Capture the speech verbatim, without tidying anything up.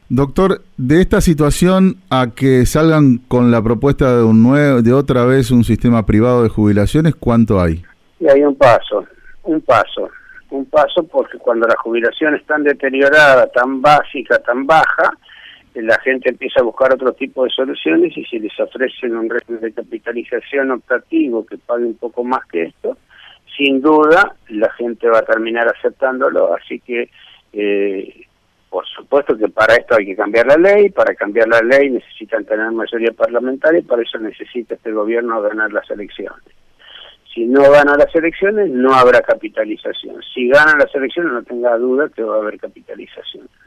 Doctor, de esta situación a que salgan con la propuesta de un nuevo, de otra vez un sistema privado de jubilaciones, ¿cuánto hay? Y hay un paso, un paso, un paso porque cuando la jubilación es tan deteriorada, tan básica, tan baja, la gente empieza a buscar otro tipo de soluciones y si les ofrecen un régimen de capitalización optativo que pague un poco más que esto, sin duda la gente va a terminar aceptándolo, así que eh, por supuesto que para esto hay que cambiar la ley, para cambiar la ley necesitan tener mayoría parlamentaria y para eso necesita este gobierno ganar las elecciones. Si no gana las elecciones, no habrá capitalización. Si ganan las elecciones, no tenga duda que va a haber capitalización.